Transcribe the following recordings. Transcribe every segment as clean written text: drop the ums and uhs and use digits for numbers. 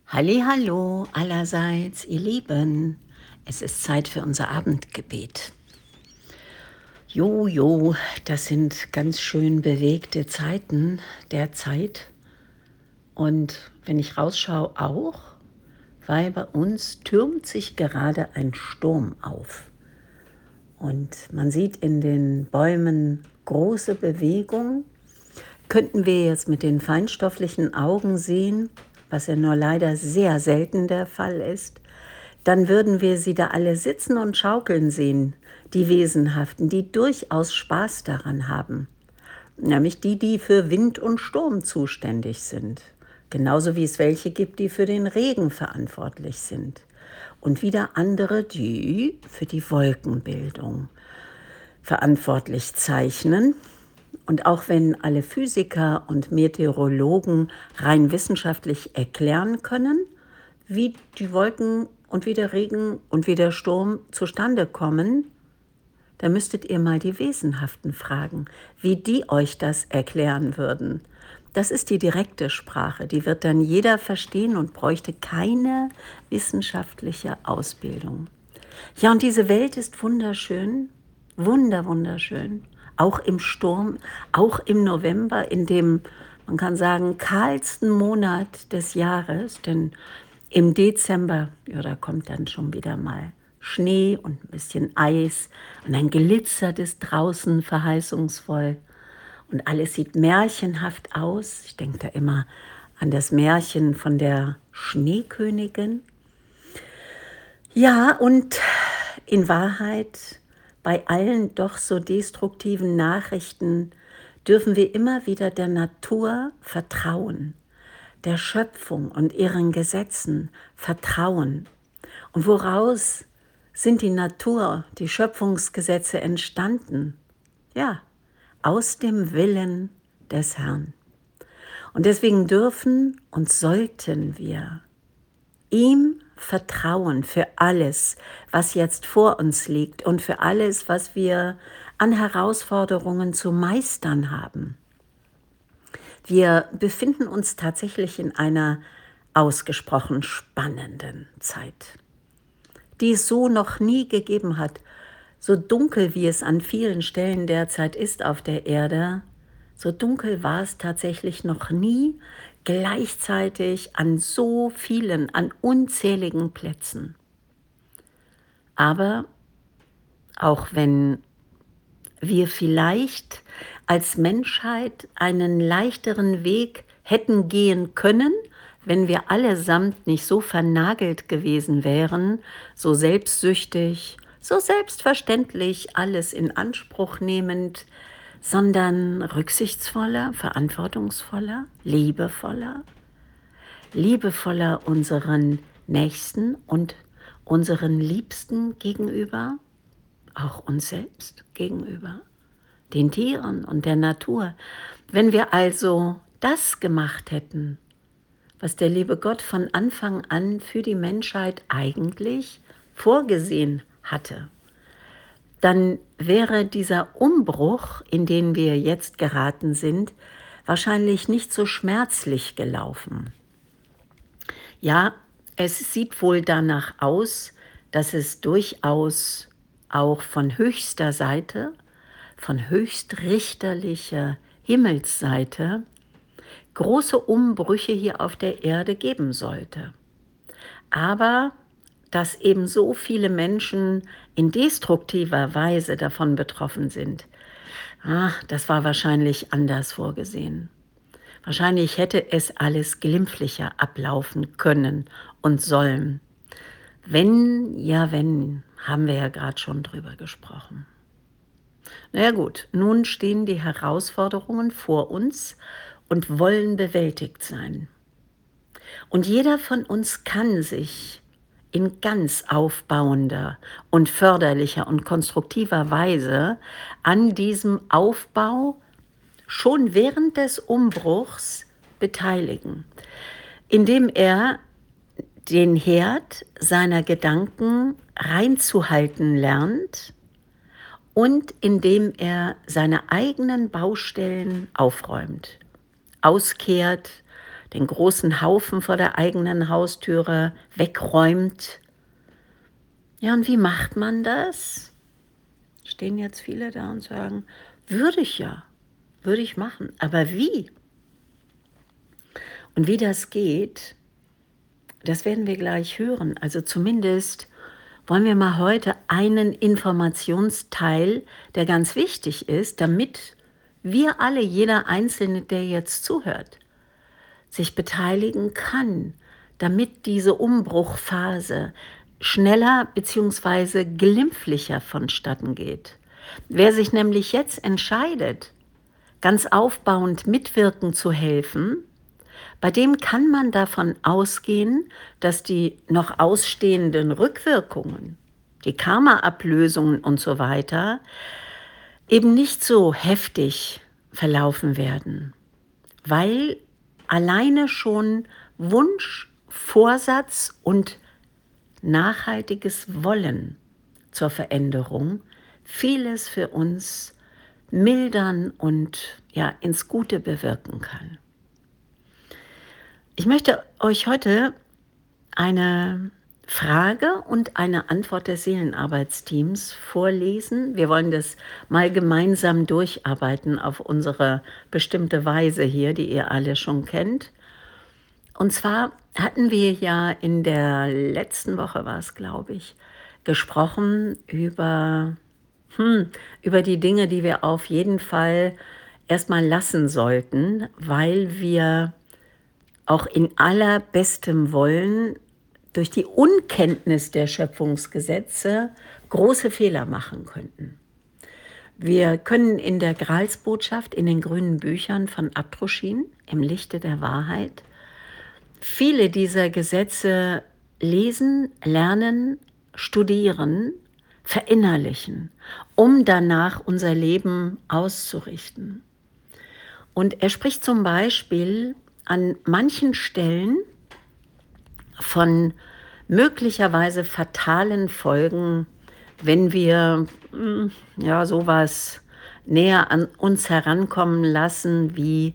Hallihallo allerseits, ihr Lieben. Es ist Zeit für unser Abendgebet. Jo, das sind ganz schön bewegte Zeiten derzeit. Und wenn ich rausschaue, auch, weil bei uns türmt sich gerade ein Sturm auf. Und man sieht in den Bäumen große Bewegung. Könnten wir jetzt mit den feinstofflichen Augen sehen, was ja nur leider sehr selten der Fall ist, dann würden wir sie da alle sitzen und schaukeln sehen, die Wesenhaften, die durchaus Spaß daran haben. Nämlich die, die für Wind und Sturm zuständig sind. Genauso wie es welche gibt, die für den Regen verantwortlich sind. Und wieder andere, die für die Wolkenbildung verantwortlich zeichnen. Und auch wenn alle Physiker und Meteorologen rein wissenschaftlich erklären können, wie die Wolken und wie der Regen und wie der Sturm zustande kommen, dann müsstet ihr mal die Wesenhaften fragen, wie die euch das erklären würden. Das ist die direkte Sprache, die wird dann jeder verstehen und bräuchte keine wissenschaftliche Ausbildung. Ja, und diese Welt ist wunderschön, wunderschön. Auch im Sturm, auch im November, in dem, man kann sagen, kahlsten Monat des Jahres. Denn im Dezember, ja, da kommt dann schon wieder mal Schnee und ein bisschen Eis. Und dann glitzert es draußen verheißungsvoll. Und alles sieht märchenhaft aus. Ich denke da immer an das Märchen von der Schneekönigin. Ja, und in Wahrheit, bei allen doch so destruktiven Nachrichten dürfen wir immer wieder der Natur vertrauen, der Schöpfung und ihren Gesetzen vertrauen. Und woraus sind die Natur, die Schöpfungsgesetze entstanden? Ja, aus dem Willen des Herrn. Und deswegen dürfen und sollten wir ihm vertrauen für alles, was jetzt vor uns liegt und für alles, was wir an Herausforderungen zu meistern haben. Wir befinden uns tatsächlich in einer ausgesprochen spannenden Zeit, die es so noch nie gegeben hat. So dunkel, wie es an vielen Stellen derzeit ist auf der Erde, so dunkel war es tatsächlich noch nie, gleichzeitig an so vielen, an unzähligen Plätzen. Aber auch wenn wir vielleicht als Menschheit einen leichteren Weg hätten gehen können, wenn wir allesamt nicht so vernagelt gewesen wären, so selbstsüchtig, so selbstverständlich alles in Anspruch nehmend, sondern rücksichtsvoller, verantwortungsvoller, liebevoller unseren Nächsten und unseren Liebsten gegenüber, auch uns selbst gegenüber, den Tieren und der Natur. Wenn wir also das gemacht hätten, was der liebe Gott von Anfang an für die Menschheit eigentlich vorgesehen hatte, dann wäre dieser Umbruch, in den wir jetzt geraten sind, wahrscheinlich nicht so schmerzlich gelaufen. Ja, es sieht wohl danach aus, dass es durchaus auch von höchster Seite, von höchstrichterlicher Himmelsseite, große Umbrüche hier auf der Erde geben sollte. Aber dass eben so viele Menschen in destruktiver Weise davon betroffen sind, das war wahrscheinlich anders vorgesehen. Wahrscheinlich hätte es alles glimpflicher ablaufen können und sollen. Wenn, ja wenn, haben wir ja gerade schon drüber gesprochen. Na ja gut, nun stehen die Herausforderungen vor uns und wollen bewältigt sein. Und jeder von uns kann sich in ganz aufbauender und förderlicher und konstruktiver Weise an diesem Aufbau schon während des Umbruchs beteiligen, indem er den Herd seiner Gedanken reinzuhalten lernt und indem er seine eigenen Baustellen aufräumt, auskehrt, den großen Haufen vor der eigenen Haustüre wegräumt. Ja, und wie macht man das? Stehen jetzt viele da und sagen, würde ich ja, würde ich machen, aber wie? Und wie das geht, das werden wir gleich hören. Also zumindest wollen wir mal heute einen Informationsteil, der ganz wichtig ist, damit wir alle, jeder Einzelne, der jetzt zuhört, sich beteiligen kann, damit diese Umbruchphase schneller bzw. glimpflicher vonstatten geht. Wer sich nämlich jetzt entscheidet, ganz aufbauend mitwirken zu helfen, bei dem kann man davon ausgehen, dass die noch ausstehenden Rückwirkungen, die Karma-Ablösungen und so weiter, eben nicht so heftig verlaufen werden, weil alleine schon Wunsch, Vorsatz und nachhaltiges Wollen zur Veränderung vieles für uns mildern und ja, ins Gute bewirken kann. Ich möchte euch heute eine Frage und eine Antwort des Seelenarbeitsteams vorlesen. Wir wollen das mal gemeinsam durcharbeiten auf unsere bestimmte Weise hier, die ihr alle schon kennt. Und zwar hatten wir ja in der letzten Woche, war es glaube ich, gesprochen über die Dinge, die wir auf jeden Fall erstmal lassen sollten, weil wir auch in allerbestem Wollen durch die Unkenntnis der Schöpfungsgesetze große Fehler machen könnten. Wir können in der Gralsbotschaft, in den grünen Büchern von Abdruschin, im Lichte der Wahrheit, viele dieser Gesetze lesen, lernen, studieren, verinnerlichen, um danach unser Leben auszurichten. Und er spricht zum Beispiel an manchen Stellen von möglicherweise fatalen Folgen, wenn wir ja sowas näher an uns herankommen lassen wie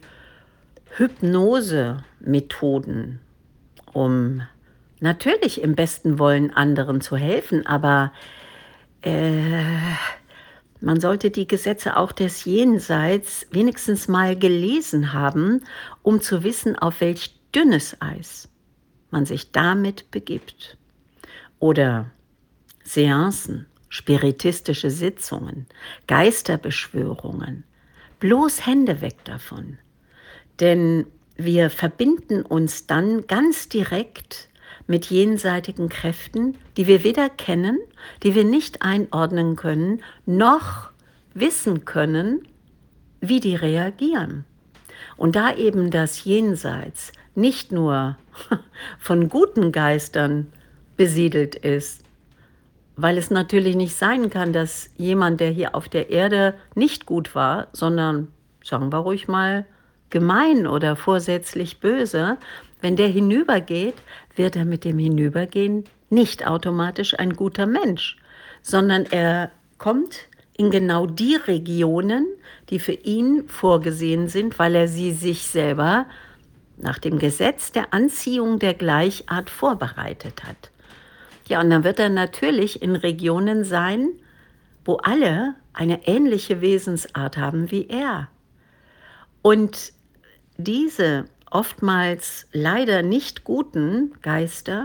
Hypnosemethoden, um natürlich im besten Wollen anderen zu helfen, aber man sollte die Gesetze auch des Jenseits wenigstens mal gelesen haben, um zu wissen, auf welch dünnes Eis man sich damit begibt. Oder Seancen, spiritistische Sitzungen, Geisterbeschwörungen. Bloß Hände weg davon. Denn wir verbinden uns dann ganz direkt mit jenseitigen Kräften, die wir weder kennen, die wir nicht einordnen können, noch wissen können, wie die reagieren. Und da eben das Jenseits nicht nur von guten Geistern besiedelt ist, weil es natürlich nicht sein kann, dass jemand, der hier auf der Erde nicht gut war, sondern, sagen wir ruhig mal, gemein oder vorsätzlich böse, wenn der hinübergeht, wird er mit dem Hinübergehen nicht automatisch ein guter Mensch, sondern er kommt in genau die Regionen, die für ihn vorgesehen sind, weil er sie sich selber nach dem Gesetz der Anziehung der Gleichart vorbereitet hat. Ja, und dann wird er natürlich in Regionen sein, wo alle eine ähnliche Wesensart haben wie er. Und diese oftmals leider nicht guten Geister,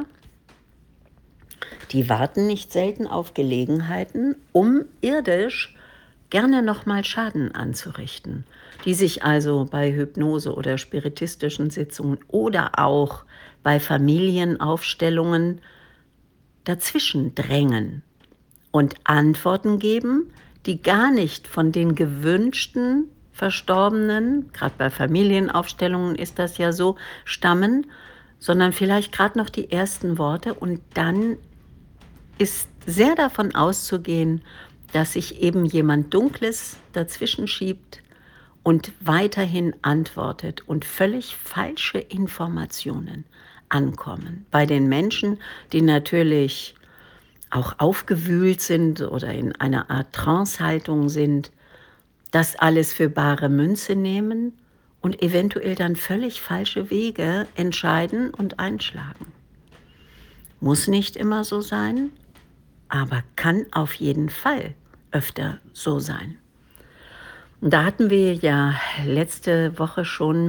die warten nicht selten auf Gelegenheiten, um irdisch gerne nochmal Schaden anzurichten, die sich also bei Hypnose oder spiritistischen Sitzungen oder auch bei Familienaufstellungen dazwischen drängen und Antworten geben, die gar nicht von den gewünschten Verstorbenen, gerade bei Familienaufstellungen ist das ja so, stammen, sondern vielleicht gerade noch die ersten Worte, und dann ist sehr davon auszugehen, dass sich eben jemand Dunkles dazwischen schiebt und weiterhin antwortet und völlig falsche Informationen ankommen. Bei den Menschen, die natürlich auch aufgewühlt sind oder in einer Art Trancehaltung sind, das alles für bare Münze nehmen und eventuell dann völlig falsche Wege entscheiden und einschlagen. Muss nicht immer so sein, aber kann auf jeden Fall öfter so sein. Und da hatten wir ja letzte Woche schon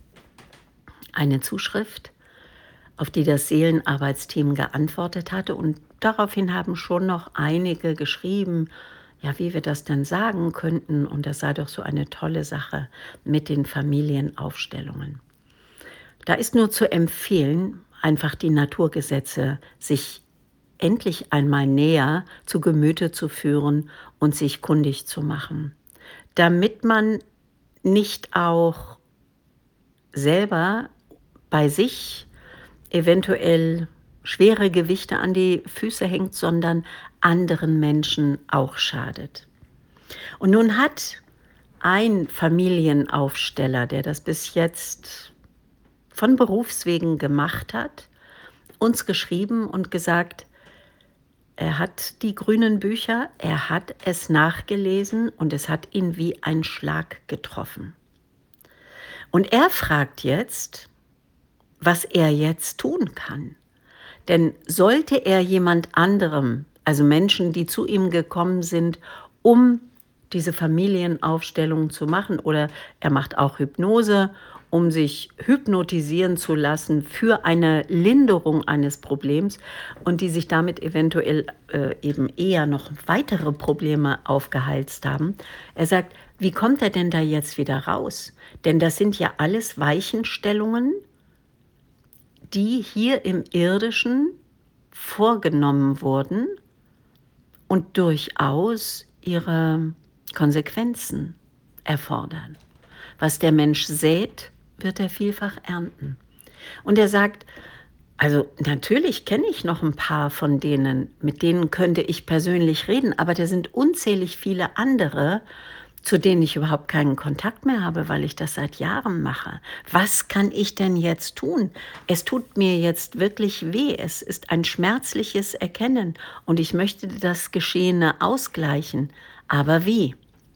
eine Zuschrift, auf die das Seelenarbeitsteam geantwortet hatte. Und daraufhin haben schon noch einige geschrieben, ja, wie wir das denn sagen könnten. Und das sei doch so eine tolle Sache mit den Familienaufstellungen. Da ist nur zu empfehlen, einfach die Naturgesetze sich endlich einmal näher zu Gemüte zu führen und sich kundig zu machen, damit man nicht auch selber bei sich eventuell schwere Gewichte an die Füße hängt, sondern anderen Menschen auch schadet. Und nun hat ein Familienaufsteller, der das bis jetzt von Berufswegen gemacht hat, uns geschrieben und gesagt, er hat die grünen Bücher, er hat es nachgelesen und es hat ihn wie ein Schlag getroffen. Und er fragt jetzt, was er jetzt tun kann. Denn sollte er jemand anderem, also Menschen, die zu ihm gekommen sind, um diese Familienaufstellung zu machen, oder er macht auch Hypnose, um sich hypnotisieren zu lassen für eine Linderung eines Problems und die sich damit eventuell eben eher noch weitere Probleme aufgeheizt haben. Er sagt, wie kommt er denn da jetzt wieder raus? Denn das sind ja alles Weichenstellungen, die hier im Irdischen vorgenommen wurden und durchaus ihre Konsequenzen erfordern. Was der Mensch sät, wird er vielfach ernten. Und er sagt, also natürlich kenne ich noch ein paar von denen, mit denen könnte ich persönlich reden, aber da sind unzählig viele andere, zu denen ich überhaupt keinen Kontakt mehr habe, weil ich das seit Jahren mache. Was kann ich denn jetzt tun? Es tut mir jetzt wirklich weh. Es ist ein schmerzliches Erkennen und ich möchte das Geschehene ausgleichen. Aber wie?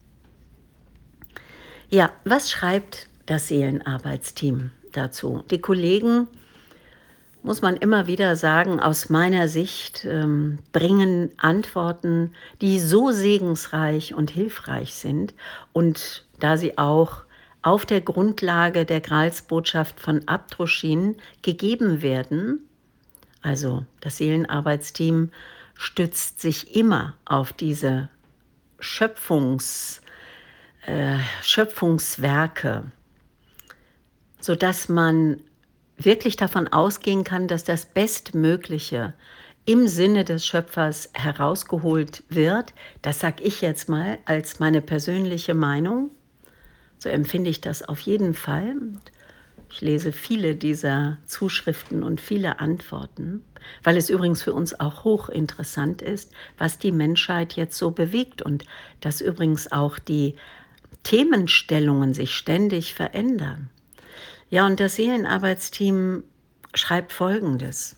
Ja, was schreibt das Seelenarbeitsteam dazu? Die Kollegen, muss man immer wieder sagen, aus meiner Sicht bringen Antworten, die so segensreich und hilfreich sind. Und da sie auch auf der Grundlage der Gralsbotschaft von Abdruschin gegeben werden, also das Seelenarbeitsteam stützt sich immer auf diese Schöpfungswerke, sodass man wirklich davon ausgehen kann, dass das Bestmögliche im Sinne des Schöpfers herausgeholt wird. Das sage ich jetzt mal als meine persönliche Meinung. So empfinde ich das auf jeden Fall. Ich lese viele dieser Zuschriften und viele Antworten, weil es übrigens für uns auch hochinteressant ist, was die Menschheit jetzt so bewegt und dass übrigens auch die Themenstellungen sich ständig verändern. Ja, und das Seelenarbeitsteam schreibt Folgendes.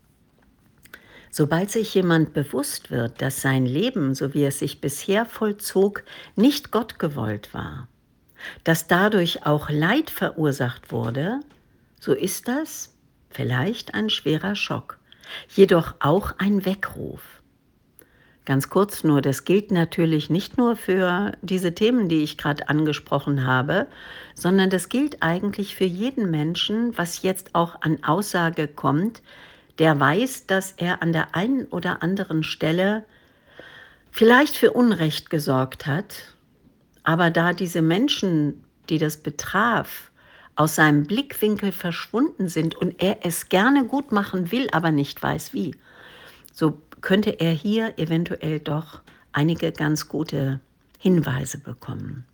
Sobald sich jemand bewusst wird, dass sein Leben, so wie es sich bisher vollzog, nicht Gott gewollt war, dass dadurch auch Leid verursacht wurde, so ist das vielleicht ein schwerer Schock, jedoch auch ein Weckruf. Ganz kurz nur, das gilt natürlich nicht nur für diese Themen, die ich gerade angesprochen habe, sondern das gilt eigentlich für jeden Menschen, was jetzt auch an Aussage kommt, der weiß, dass er an der einen oder anderen Stelle vielleicht für Unrecht gesorgt hat, aber da diese Menschen, die das betraf, aus seinem Blickwinkel verschwunden sind und er es gerne gut machen will, aber nicht weiß wie, so könnte er hier eventuell doch einige ganz gute Hinweise bekommen.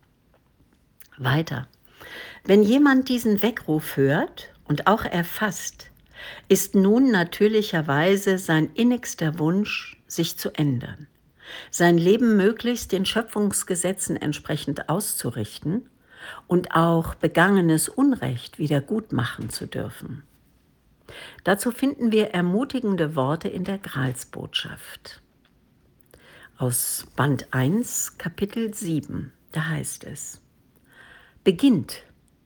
Weiter. Wenn jemand diesen Weckruf hört und auch erfasst, ist nun natürlicherweise sein innigster Wunsch, sich zu ändern, sein Leben möglichst den Schöpfungsgesetzen entsprechend auszurichten und auch begangenes Unrecht wieder gut machen zu dürfen. Dazu finden wir ermutigende Worte in der Gralsbotschaft. Aus Band 1, Kapitel 7, da heißt es: Beginnt,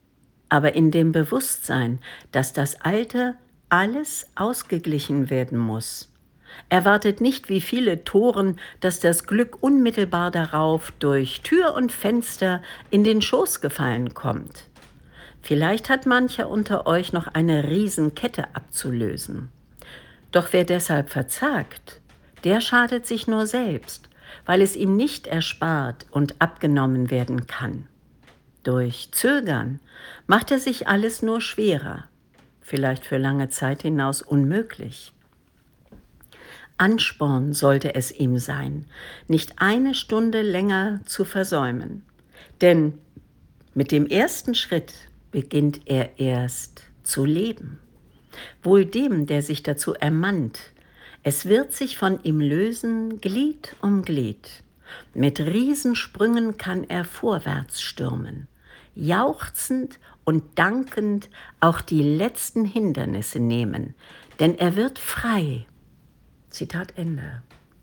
aber in dem Bewusstsein, dass das Alte alles ausgeglichen werden muss. Erwartet nicht wie viele Toren, dass das Glück unmittelbar darauf durch Tür und Fenster in den Schoß gefallen kommt. Vielleicht hat mancher unter euch noch eine Riesenkette abzulösen. Doch wer deshalb verzagt, der schadet sich nur selbst, weil es ihm nicht erspart und abgenommen werden kann. Durch Zögern macht er sich alles nur schwerer, vielleicht für lange Zeit hinaus unmöglich. Ansporn sollte es ihm sein, nicht eine Stunde länger zu versäumen. Denn mit dem ersten Schritt beginnt er erst zu leben. Wohl dem, der sich dazu ermannt. Es wird sich von ihm lösen, Glied um Glied. Mit Riesensprüngen kann er vorwärts stürmen, jauchzend und dankend auch die letzten Hindernisse nehmen, denn er wird frei. Zitat Ende.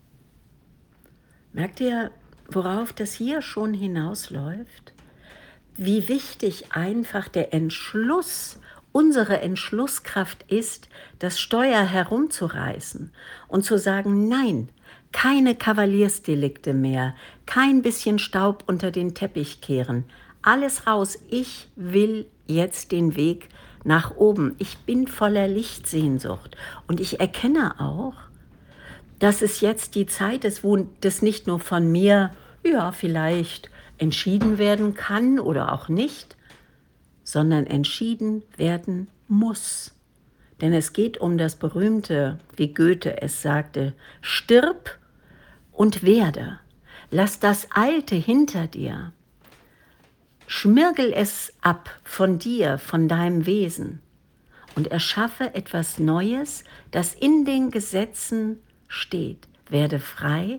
Merkt ihr, worauf das hier schon hinausläuft? Wie wichtig einfach der Entschluss, unsere Entschlusskraft ist, das Steuer herumzureißen und zu sagen, nein, keine Kavaliersdelikte mehr, kein bisschen Staub unter den Teppich kehren, alles raus, ich will jetzt den Weg nach oben. Ich bin voller Lichtsehnsucht und ich erkenne auch, dass es jetzt die Zeit ist, wo das nicht nur von mir, ja, vielleicht entschieden werden kann oder auch nicht, sondern entschieden werden muss. Denn es geht um das berühmte, wie Goethe es sagte, stirb und werde. Lass das Alte hinter dir. Schmirgel es ab von dir, von deinem Wesen und erschaffe etwas Neues, das in den Gesetzen steht. Werde frei,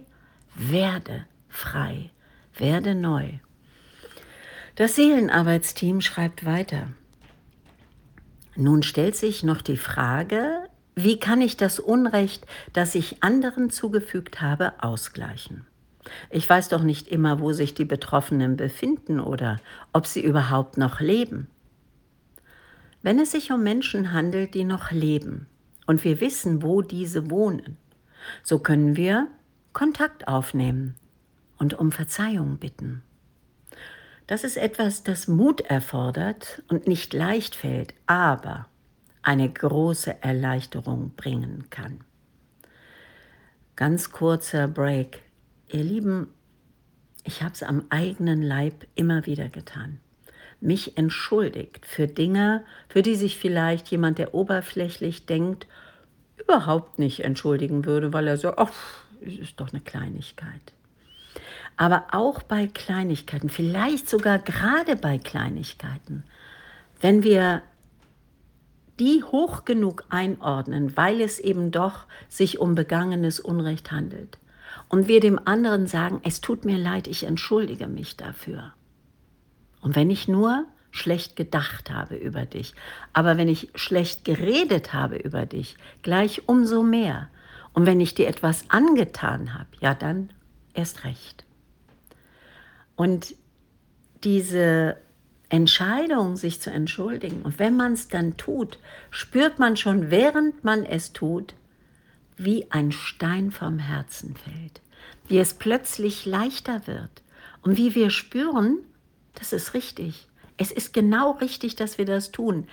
werde neu. Das Seelenarbeitsteam schreibt weiter. Nun stellt sich noch die Frage, wie kann ich das Unrecht, das ich anderen zugefügt habe, ausgleichen? Ich weiß doch nicht immer, wo sich die Betroffenen befinden oder ob sie überhaupt noch leben. Wenn es sich um Menschen handelt, die noch leben und wir wissen, wo diese wohnen, so können wir Kontakt aufnehmen und um Verzeihung bitten. Das ist etwas, das Mut erfordert und nicht leicht fällt, aber eine große Erleichterung bringen kann. Ganz kurzer Break. Ihr Lieben, ich habe es am eigenen Leib immer wieder getan. Mich entschuldigt für Dinge, für die sich vielleicht jemand, der oberflächlich denkt, überhaupt nicht entschuldigen würde, weil er so, ach, es ist doch eine Kleinigkeit. Aber auch bei Kleinigkeiten, vielleicht sogar gerade bei Kleinigkeiten, wenn wir die hoch genug einordnen, weil es eben doch sich um begangenes Unrecht handelt und wir dem anderen sagen, es tut mir leid, ich entschuldige mich dafür. Und wenn ich nur schlecht gedacht habe über dich, aber wenn ich schlecht geredet habe über dich, gleich umso mehr. Und wenn ich dir etwas angetan habe, ja dann erst recht. Und diese Entscheidung, sich zu entschuldigen, und wenn man es dann tut, spürt man schon, während man es tut, wie ein Stein vom Herzen fällt, wie es plötzlich leichter wird und wie wir spüren, das ist richtig. Es ist genau richtig, dass wir das tun.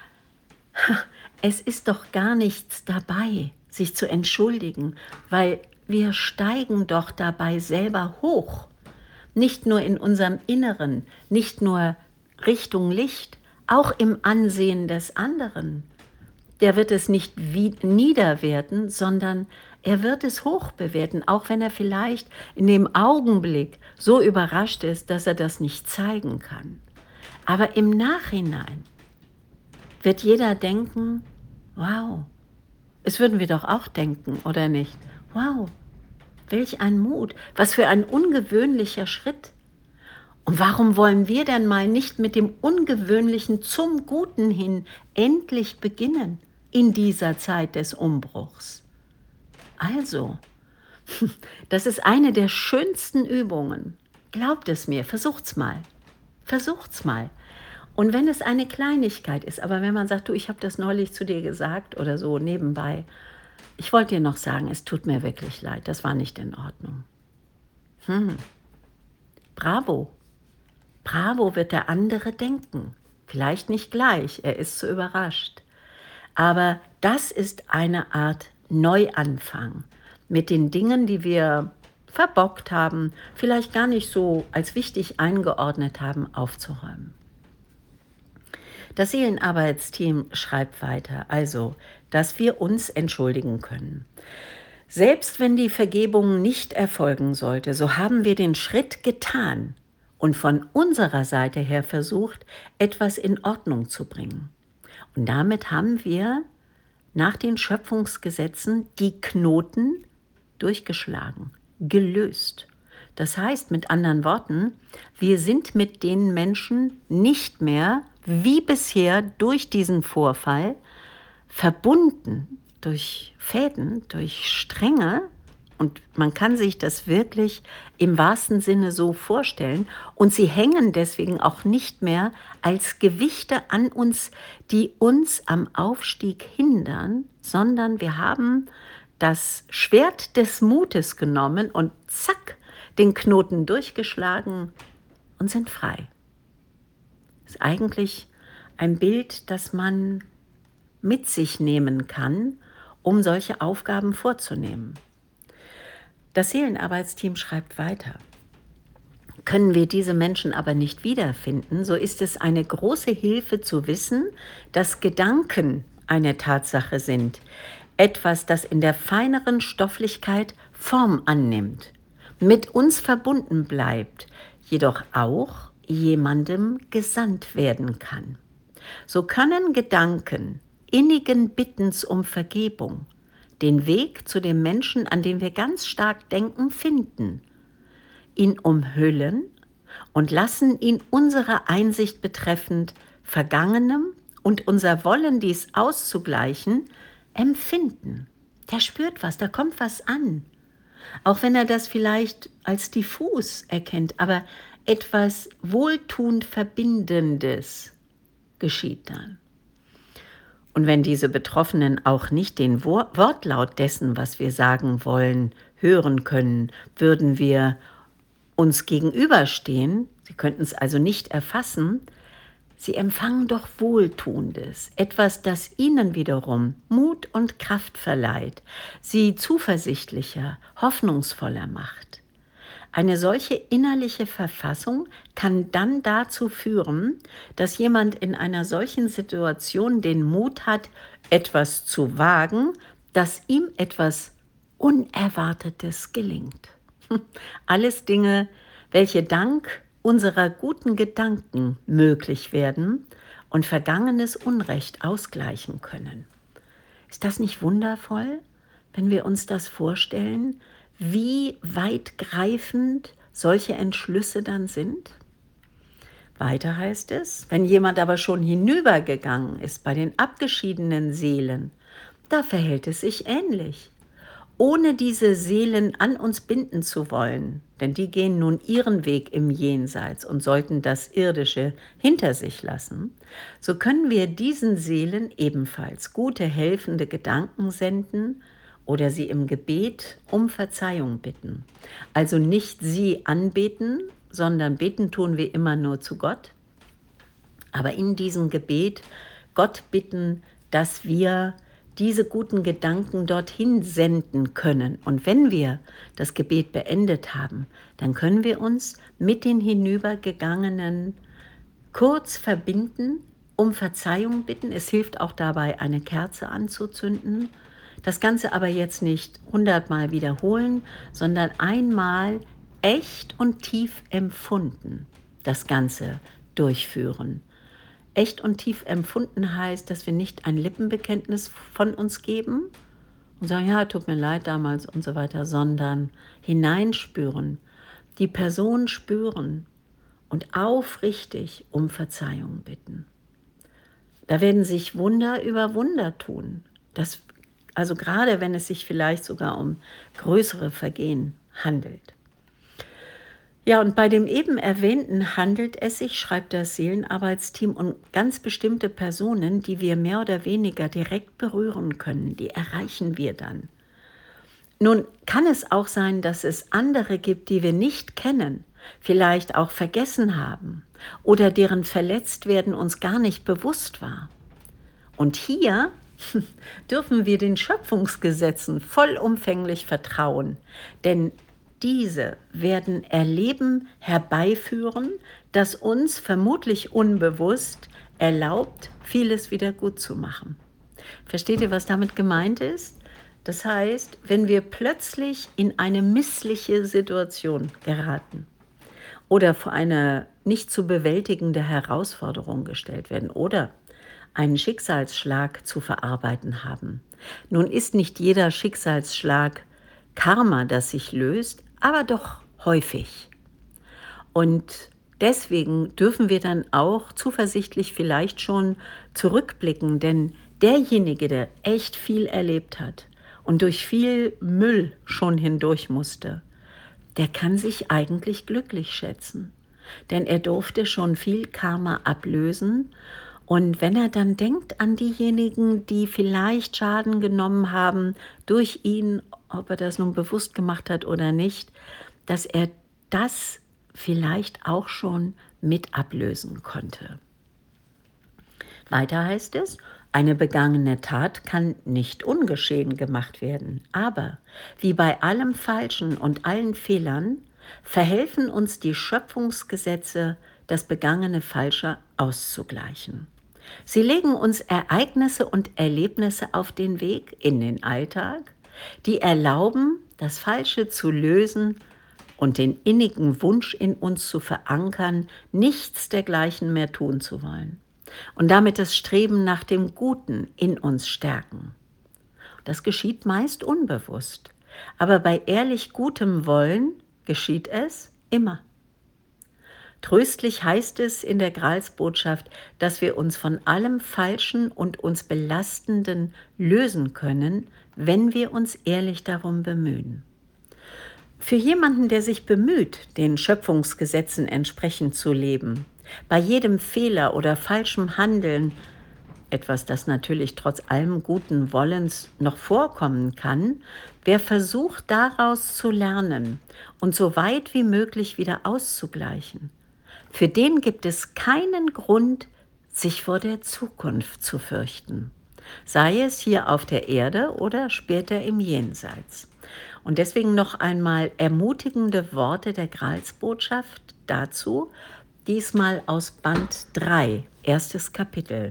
Es ist doch gar nichts dabei, sich zu entschuldigen, weil wir steigen doch dabei selber hoch. Nicht nur in unserem Inneren, nicht nur Richtung Licht, auch im Ansehen des anderen. Der wird es nicht niederwerten, sondern er wird es hoch bewerten, auch wenn er vielleicht in dem Augenblick so überrascht ist, dass er das nicht zeigen kann. Aber im Nachhinein wird jeder denken, wow, es würden wir doch auch denken, oder nicht? Wow, welch ein Mut, was für ein ungewöhnlicher Schritt. Und warum wollen wir denn mal nicht mit dem Ungewöhnlichen zum Guten hin endlich beginnen in dieser Zeit des Umbruchs? Also, das ist eine der schönsten Übungen. Glaubt es mir, versucht's mal. Versucht's mal. Und wenn es eine Kleinigkeit ist, aber wenn man sagt, du, ich habe das neulich zu dir gesagt oder so nebenbei, ich wollte dir noch sagen, es tut mir wirklich leid, das war nicht in Ordnung. Bravo, bravo wird der andere denken. Vielleicht nicht gleich, er ist so überrascht. Aber das ist eine Art Neuanfang mit den Dingen, die wir verbockt haben, vielleicht gar nicht so als wichtig eingeordnet haben, aufzuräumen. Das Seelenarbeitsteam schreibt weiter, also, dass wir uns entschuldigen können. Selbst wenn die Vergebung nicht erfolgen sollte, so haben wir den Schritt getan und von unserer Seite her versucht, etwas in Ordnung zu bringen. Und damit haben wir nach den Schöpfungsgesetzen die Knoten durchgeschlagen, gelöst. Das heißt mit anderen Worten, wir sind mit den Menschen nicht mehr wie bisher durch diesen Vorfall verbunden, durch Fäden, durch Stränge. Und man kann sich das wirklich im wahrsten Sinne so vorstellen. Und sie hängen deswegen auch nicht mehr als Gewichte an uns, die uns am Aufstieg hindern, sondern wir haben das Schwert des Mutes genommen und zack, den Knoten durchgeschlagen und sind frei. Das ist eigentlich ein Bild, das man mit sich nehmen kann, um solche Aufgaben vorzunehmen. Das Seelenarbeitsteam schreibt weiter. Können wir diese Menschen aber nicht wiederfinden, so ist es eine große Hilfe zu wissen, dass Gedanken eine Tatsache sind, etwas, das in der feineren Stofflichkeit Form annimmt, mit uns verbunden bleibt, jedoch auch jemandem gesandt werden kann. So können Gedanken innigen Bittens um Vergebung den Weg zu dem Menschen, an den wir ganz stark denken, finden, ihn umhüllen und lassen ihn unsere Einsicht betreffend Vergangenem und unser Wollen, dies auszugleichen, empfinden. Der spürt was, da kommt was an. Auch wenn er das vielleicht als diffus erkennt, aber etwas wohltuend Verbindendes geschieht dann. Und wenn diese Betroffenen auch nicht den Wortlaut dessen, was wir sagen wollen, hören können, würden wir uns gegenüberstehen, sie könnten es also nicht erfassen, sie empfangen doch Wohltuendes, etwas, das ihnen wiederum Mut und Kraft verleiht, sie zuversichtlicher, hoffnungsvoller macht. Eine solche innerliche Verfassung kann dann dazu führen, dass jemand in einer solchen Situation den Mut hat, etwas zu wagen, dass ihm etwas Unerwartetes gelingt. Alles Dinge, welche dank unserer guten Gedanken möglich werden und vergangenes Unrecht ausgleichen können. Ist das nicht wundervoll, wenn wir uns das vorstellen, wie weitgreifend solche Entschlüsse dann sind? Weiter heißt es, wenn jemand aber schon hinübergegangen ist bei den abgeschiedenen Seelen, da verhält es sich ähnlich. Ohne diese Seelen an uns binden zu wollen, denn die gehen nun ihren Weg im Jenseits und sollten das Irdische hinter sich lassen, so können wir diesen Seelen ebenfalls gute, helfende Gedanken senden oder sie im Gebet um Verzeihung bitten. Also nicht sie anbeten, sondern beten tun wir immer nur zu Gott, aber in diesem Gebet Gott bitten, dass wir diese guten Gedanken dorthin senden können. Und wenn wir das Gebet beendet haben, dann können wir uns mit den Hinübergegangenen kurz verbinden, um Verzeihung bitten. Es hilft auch dabei, eine Kerze anzuzünden. Das Ganze aber jetzt nicht 100-mal wiederholen, sondern einmal echt und tief empfunden das Ganze durchführen. Echt und tief empfunden heißt, dass wir nicht ein Lippenbekenntnis von uns geben und sagen, ja, tut mir leid damals und so weiter, sondern hineinspüren, die Person spüren und aufrichtig um Verzeihung bitten. Da werden sich Wunder über Wunder tun. Also gerade wenn es sich vielleicht sogar um größere Vergehen handelt. Ja, und bei dem eben erwähnten handelt es sich, schreibt das Seelenarbeitsteam, um ganz bestimmte Personen, die wir mehr oder weniger direkt berühren können. Die erreichen wir dann. Nun kann es auch sein, dass es andere gibt, die wir nicht kennen, vielleicht auch vergessen haben oder deren Verletztwerden uns gar nicht bewusst war. Und hier dürfen wir den Schöpfungsgesetzen vollumfänglich vertrauen, denn diese werden Erleben herbeiführen, das uns vermutlich unbewusst erlaubt, vieles wieder gut zu machen. Versteht ihr, was damit gemeint ist? Das heißt, wenn wir plötzlich in eine missliche Situation geraten oder vor eine nicht zu bewältigende Herausforderung gestellt werden oder einen Schicksalsschlag zu verarbeiten haben. Nun ist nicht jeder Schicksalsschlag Karma, das sich löst, aber doch häufig. Und deswegen dürfen wir dann auch zuversichtlich vielleicht schon zurückblicken, denn derjenige, der echt viel erlebt hat und durch viel Müll schon hindurch musste, der kann sich eigentlich glücklich schätzen, denn er durfte schon viel Karma ablösen. Und wenn er dann denkt an diejenigen, die vielleicht Schaden genommen haben durch ihn, ob er das nun bewusst gemacht hat oder nicht, dass er das vielleicht auch schon mit ablösen konnte. Weiter heißt es, eine begangene Tat kann nicht ungeschehen gemacht werden, aber wie bei allem Falschen und allen Fehlern verhelfen uns die Schöpfungsgesetze, das begangene Falsche auszugleichen. Sie legen uns Ereignisse und Erlebnisse auf den Weg in den Alltag, die erlauben, das Falsche zu lösen und den innigen Wunsch in uns zu verankern, nichts dergleichen mehr tun zu wollen und damit das Streben nach dem Guten in uns stärken. Das geschieht meist unbewusst, aber bei ehrlich gutem Wollen geschieht es immer. Tröstlich heißt es in der Gralsbotschaft, dass wir uns von allem Falschen und uns Belastenden lösen können, wenn wir uns ehrlich darum bemühen. Für jemanden, der sich bemüht, den Schöpfungsgesetzen entsprechend zu leben, bei jedem Fehler oder falschem Handeln, etwas, das natürlich trotz allem guten Wollens noch vorkommen kann, wer versucht daraus zu lernen und so weit wie möglich wieder auszugleichen, für den gibt es keinen Grund, sich vor der Zukunft zu fürchten, sei es hier auf der Erde oder später im Jenseits. Und deswegen noch einmal ermutigende Worte der Gralsbotschaft dazu, diesmal aus Band 3, erstes Kapitel.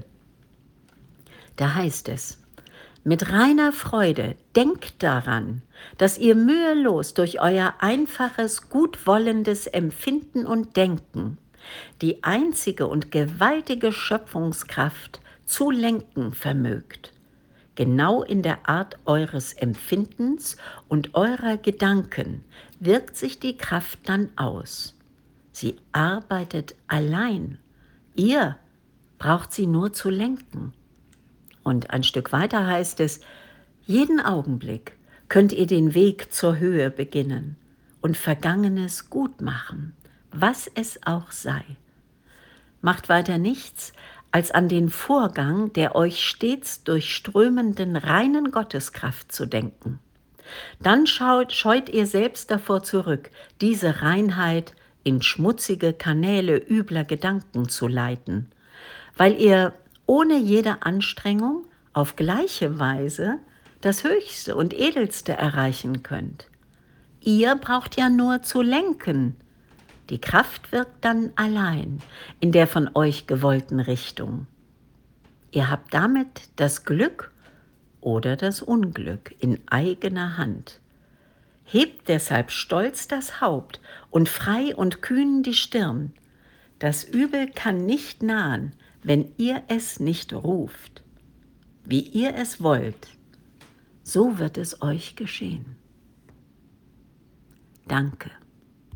Da heißt es: Mit reiner Freude denkt daran, dass ihr mühelos durch euer einfaches, gutwollendes Empfinden und Denken die einzige und gewaltige Schöpfungskraft zu lenken vermögt. Genau in der Art eures Empfindens und eurer Gedanken wirkt sich die Kraft dann aus. Sie arbeitet allein. Ihr braucht sie nur zu lenken. Und ein Stück weiter heißt es, jeden Augenblick könnt ihr den Weg zur Höhe beginnen und Vergangenes gut machen, was es auch sei. Macht weiter nichts, als an den Vorgang der euch stets durchströmenden reinen Gotteskraft zu denken. Dann scheut ihr selbst davor zurück, diese Reinheit in schmutzige Kanäle übler Gedanken zu leiten, weil ihr ohne jede Anstrengung auf gleiche Weise das Höchste und Edelste erreichen könnt. Ihr braucht ja nur zu lenken. Die Kraft wirkt dann allein in der von euch gewollten Richtung. Ihr habt damit das Glück oder das Unglück in eigener Hand. Hebt deshalb stolz das Haupt und frei und kühn die Stirn. Das Übel kann nicht nahen, wenn ihr es nicht ruft. Wie ihr es wollt, so wird es euch geschehen. Danke.